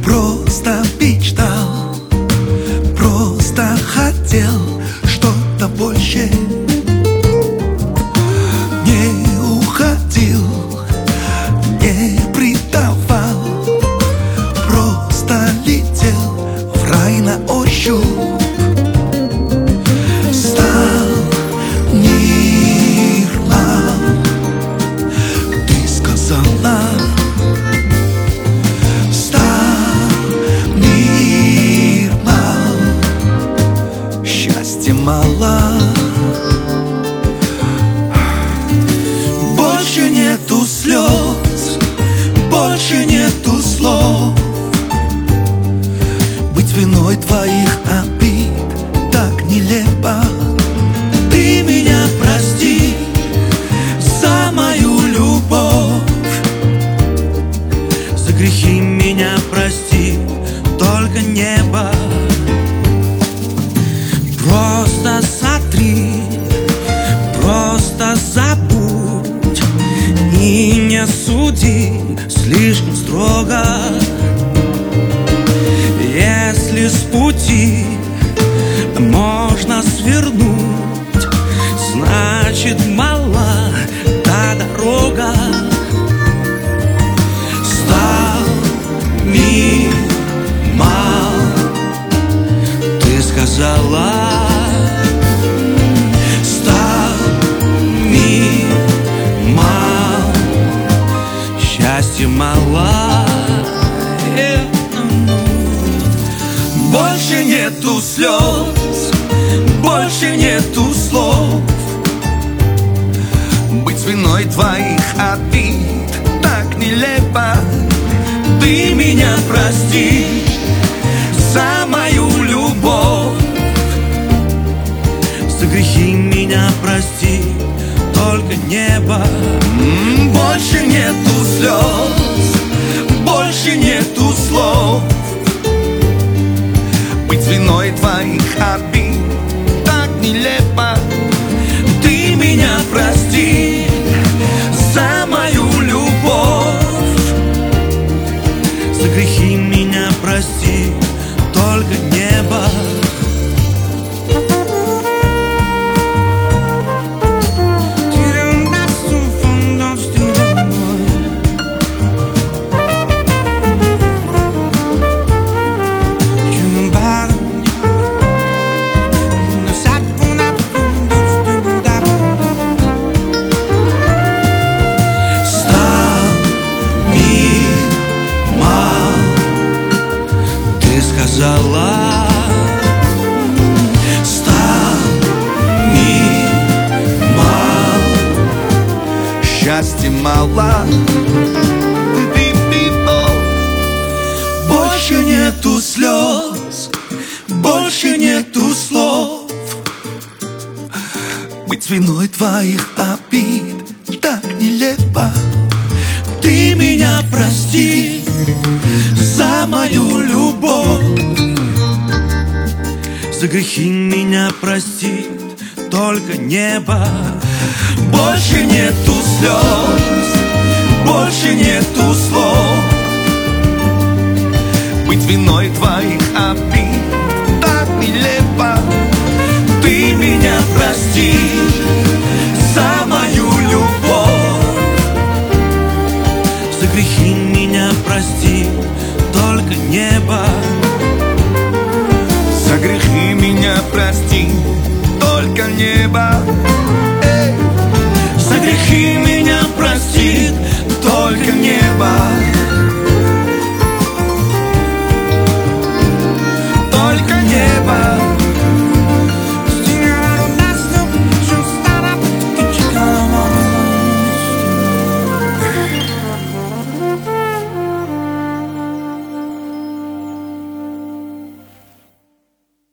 Просто мечтал, просто хотел что-то больше. Не уходил, не предавал, просто летел в рай на ощупь. Стал мир мал, ты сказала. Мало. Больше нету слез, больше нету слов. Быть виной твоих обид так нелепо. Ты меня прости за мою любовь, за грехи меня прости, только небо. Просто сотри, просто забудь и не суди слишком строго. Если с пути можно свернуть, значит мала та дорога. Стал мир мал, ты сказала. Счастья мало. Больше нету слез, больше нету слов. Быть виной твоих обид так нелепо. Ты меня прости за мою любовь, за грехи меня прости, только небо. Больше нету слез, больше нету слов. Быть виной твоих обид так нелепо. Ты меня прости за мою любовь, за грехи меня прости, только небо. Стал мир мал, счастья мало. Больше нету слез, больше нету слов. Быть виной твоих обид так нелепо. Ты меня прости за мою любовь, за грехи меня простит только небо. Больше нету слез, больше нету слов. Быть виной твоих обид так нелепо. Ты меня прости за мою любовь, за грехи меня прости только небо. За грехи меня прости только небо. За грехи